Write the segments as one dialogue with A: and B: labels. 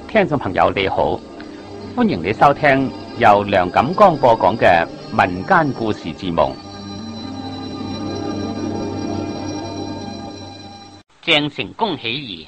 A: 聽眾朋友你好，歡迎你收聽由梁錦光播講嘅民間故事節目。鄭成功起義。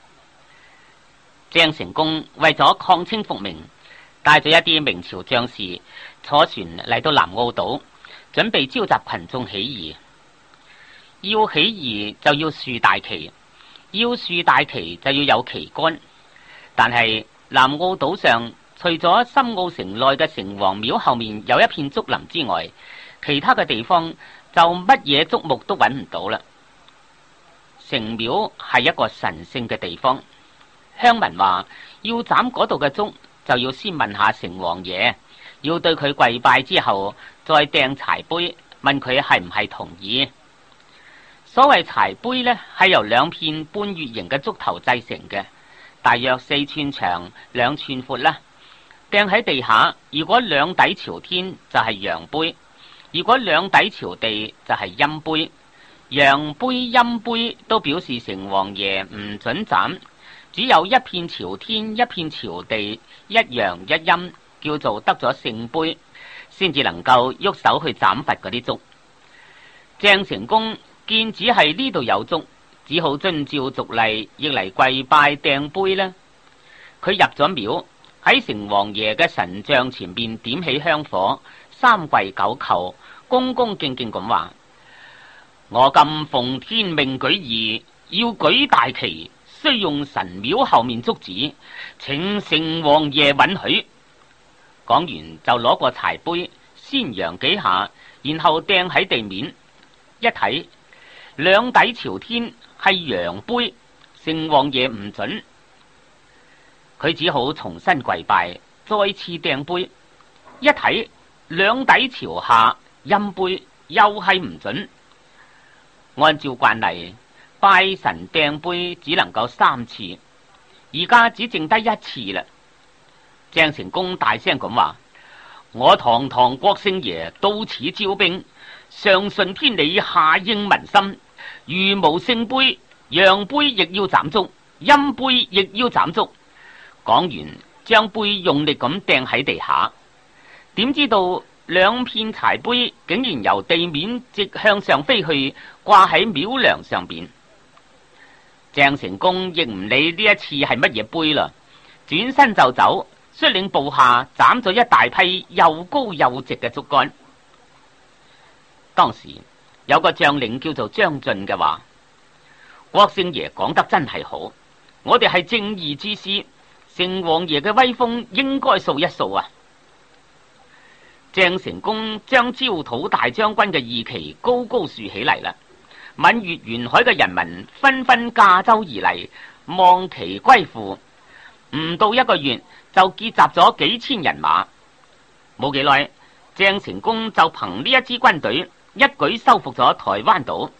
A: 鄭成功為咗抗清復明，帶咗一啲明朝將士坐船嚟到南澳島，準備召集群眾起義。要起義就要豎大旗，要豎大旗就要有旗杆。但係南澳島上除咗深澳城內嘅城隍廟後面有一片竹林之外，其他嘅地方就乜嘢竹木都揾唔到啦。城廟係一個神聖嘅地方，鄉民話要斬嗰度嘅竹，就要先問下城隍爺，要對佢跪拜之後，再掟柴杯，問佢係唔係同意。所謂柴杯呢，係由兩片半月形嘅竹頭製成嘅，大約4寸長2寸闊啦。掟喺地下，如果兩底朝天就係陽杯，如果兩底朝地就係陰杯。陽杯陰杯都表示城隍爺唔准斬，只有一片朝天一片朝地，一陽一陰，叫做得咗聖杯，先至能夠喐手去斬伐嗰啲竹。鄭成功見只係呢度有竹，只好遵照俗例，亦嚟跪拜掟杯啦。佢入咗廟，喺城隍爺嘅神像前邊點起香火，3跪9叩，恭恭敬敬咁話：我今奉天命舉義，要舉大旗，需用神廟後面竹子，請城隍爺允許。講完就攞個柴杯先揚幾下，然後掟喺地面，一睇兩底朝天係陽杯，城隍爺唔准，佢只好重新跪拜，再次掟杯，一睇兩底朝下陰杯，又係唔准。按照慣例，拜神掟杯只能夠3次，而家只剩低1次啦。鄭成功大聲咁話：我堂堂國姓爺到此招兵，上順天理，下應民心，如無聖杯，陽杯亦要斬竹，陰杯亦要斬竹。講完，將杯用力咁掟喺地下，點知道兩片柴杯竟然由地面直向上飛去，掛喺廟梁上邊。鄭成功亦唔理呢一次係乜嘢杯啦，轉身就走，率領部下斬咗一大批又高又直嘅竹竿。當時有個將領叫做張俊嘅話：國姓爺講得真係好，我哋係正義之師，城隍爺嘅威風應該掃一掃啊！鄭成功將招討大將軍嘅義旗高高豎起嚟啦，閩粵沿海嘅人民紛紛駕舟而嚟，望旗歸附。唔到1個月就結集咗幾千人馬。冇幾耐，鄭成功就憑呢一支軍隊一舉收復咗台灣島。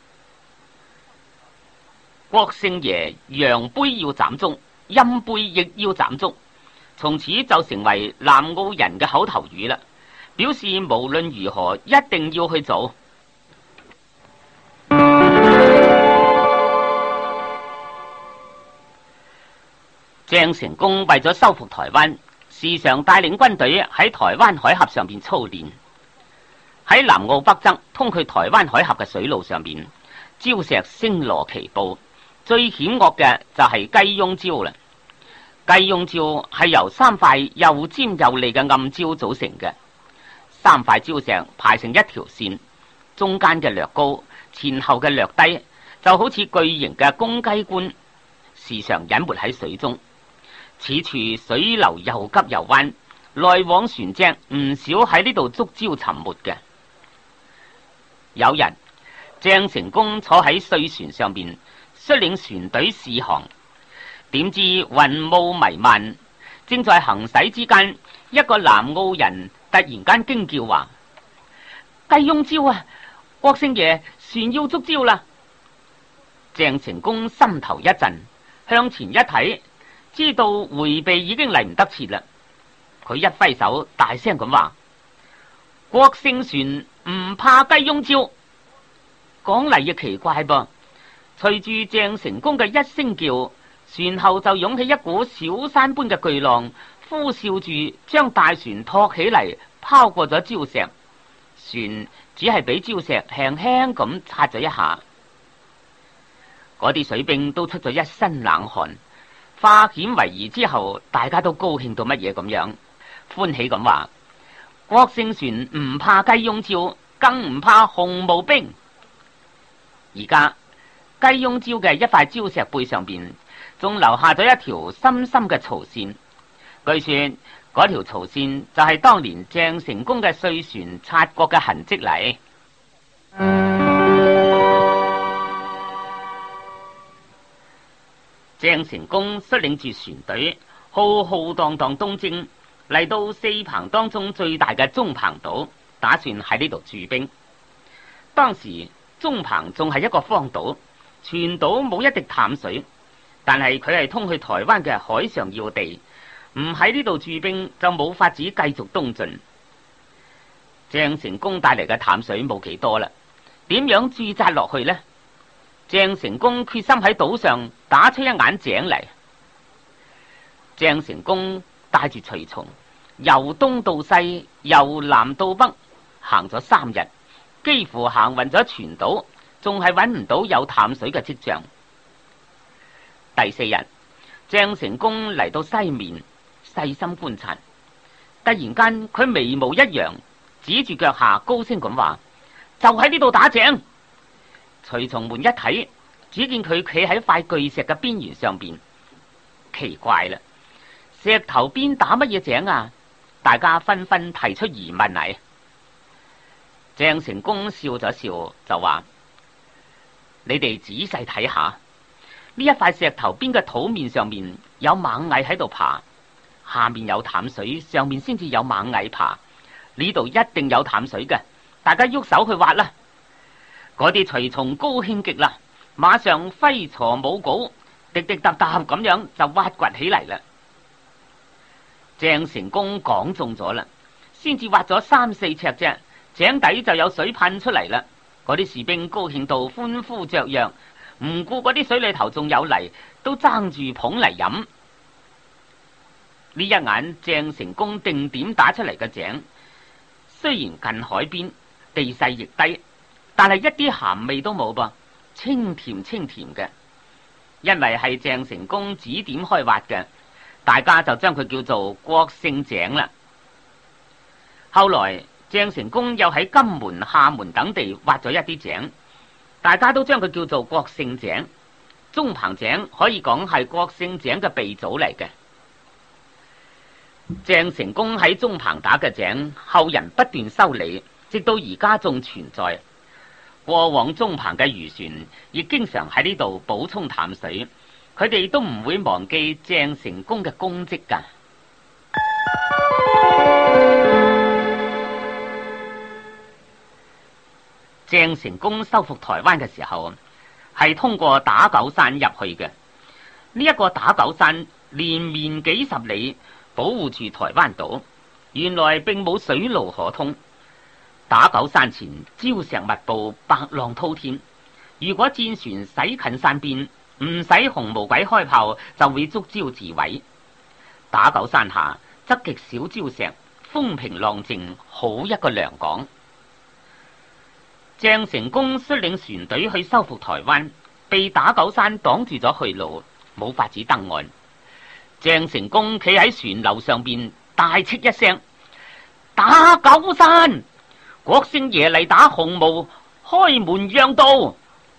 A: 國姓爺陽杯要斬竹，陰杯亦要斬竹，從此就成為南澳人嘅口頭語啦，表示無論如何一定要去做。鄭成功為咗收復台灣，時常帶領軍隊喺台灣海峽上邊操練。喺南澳北側通去台灣海峽嘅水路上邊，礁石星羅棋布，最險惡嘅就係雞翁礁啦。雞翁礁係由3塊又尖又利嘅暗礁組成嘅，3塊礁石排成一條線，中間嘅略高，前後嘅略低，就好似巨型嘅公雞冠，時常隱沒喺水中。此處水流又急又彎，來往船隻唔少喺呢度觸礁沉沒嘅。有日，鄭成功坐喺碎船上邊，率領船隊試航，點知雲霧彌漫，正在行駛之間，一個南澳人突然間驚叫話：雞翁礁啊，國姓爺，船要觸礁啦！鄭成功心頭一震，向前一睇，知道回避已經嚟唔得切啦。佢一揮手，大聲咁話：國姓船唔怕雞翁礁。講嚟亦奇怪噃，隨住鄭成功嘅一聲叫， 船後就湧起一股小山般嘅巨浪，呼嘯住將大船托起嚟，拋過咗礁石。船只係俾礁石輕輕咁擦咗一下，嗰啲水兵都出咗一身冷汗。化險為夷之後，大家都高興到乜嘢咁樣，歡喜咁話：郭勝船唔怕雞擁礁，更唔怕紅毛兵。而家雞擁礁嘅一塊礁石背上邊，仲留下咗一條深深嘅槽線。據說嗰條槽線就係當年鄭成功嘅碎船擦過嘅痕跡嚟。鄭成功率領住船隊浩浩蕩蕩東征，嚟到四鵬當中最大嘅中鵬島，打算喺呢度駐兵。當時中鵬仲係一個荒島，全島冇一滴淡水，但係佢係通去台灣嘅海上要地，唔喺呢度駐兵就冇法子繼續東進。鄭成功帶嚟嘅淡水冇幾多啦，點樣駐紮落去呢？鄭成功決心喺島上打出一眼井嚟。鄭成功帶住隨從由東到西，由南到北，行咗3日，幾乎行勻咗全島，仲係揾唔到有淡水嘅跡象。第4日，鄭成功嚟到西面，細心觀察，突然間佢眉毛一揚，指住腳下高聲咁話：就喺呢度打井。隨從們一睇，只見佢企喺塊巨石嘅邊緣上邊。奇怪啦，石頭邊打乜嘢井啊？大家紛紛提出疑問嚟。鄭成功笑咗笑就話：你哋仔細睇下，呢一塊石頭邊嘅土面上面有螞蟻喺度爬，下面有淡水，上面先至有螞蟻爬。呢度一定有淡水嘅，大家喐手去挖啦。嗰啲隨從高興極啦，馬上揮鋤舞稿，滴滴答答咁樣就挖掘起嚟啦。鄭成功講中咗啦，先至挖咗3、4尺啫，井底就有水噴出嚟啦。嗰啲士兵高興到歡呼雀躍，唔顧嗰啲水裏頭仲有泥，都爭住捧嚟飲。呢一眼鄭成功定點打出嚟嘅井，雖然近海邊，地勢亦低，但係一啲鹹味都冇噃，清甜清甜嘅。因為係鄭成功指點開挖嘅，大家就將佢叫做郭勝井啦。後來鄭成功又喺金門、廈門等地挖咗一啲井，大家都將佢叫做郭勝井。中鵬井可以講係郭勝井嘅鼻祖嚟嘅。鄭成功喺中鵬打嘅井，後人不斷修理，直到而家仲存在。過往中鵬嘅漁船亦經常喺呢度補充淡水，佢哋都唔會忘記鄭成功嘅功績㗎。鄭成功收復台灣嘅時候，係通過打狗山入去嘅。呢一個打狗山連綿幾十里，保護住台灣島，原來並冇水路可通。打狗山前礁石密布，白浪滔天。如果戰船駛近山邊，唔使紅毛鬼開炮，就會觸礁自毀。打狗山下則極少礁石，風平浪靜，好一個良港。鄭成功率領船隊去收復台灣，被打狗山擋住咗去路，冇法子登岸。鄭成功企喺船樓上邊，大斥一聲：打狗山！郭勝爺嚟打紅毛，開門讓道。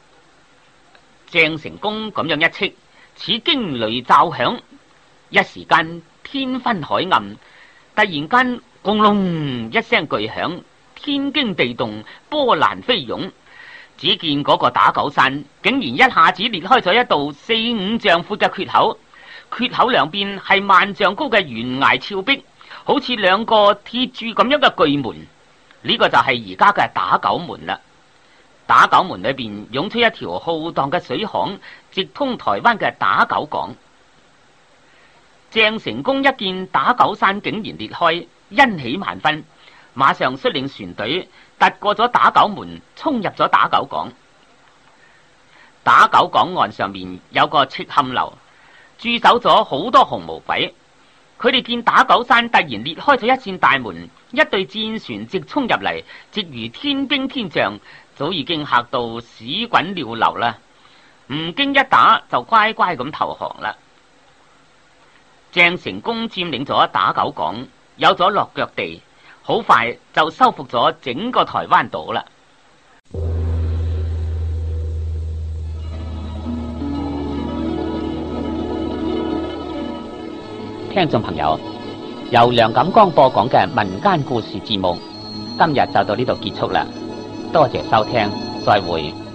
A: 鄭成功咁樣一斥，似驚雷驟響，一時間天昏海暗，突然間轟隆一聲巨響，天驚地動，波瀾飛湧。只見嗰個打狗山竟然一下子裂開咗一道4、5丈闊嘅缺口，缺口兩邊係萬丈高嘅懸崖峭壁，好似2個鐵柱咁樣嘅巨門。呢個就係而家嘅打狗門啦。打狗門裏邊湧出一條浩蕩嘅水巷，直通台灣嘅打狗港。鄭成功一見打狗山竟然裂開，欣喜萬分，馬上率領船隊突過咗打狗門，衝入咗打狗港。打狗港岸上面有個赤坎樓， 駐守咗好多紅毛鬼。佢哋見打狗山突然裂開咗一扇大門，一隊戰船直衝入嚟，直如天兵天將，早已經嚇到屎滾尿流啦。唔經一打就乖乖咁投降啦。鄭成功佔領咗打狗港，有咗落腳地，好快就收復咗整個台灣島啦。聽眾朋友，由梁錦光播講嘅民間故事節目，今日就到呢度結束啦。多謝收聽，再會。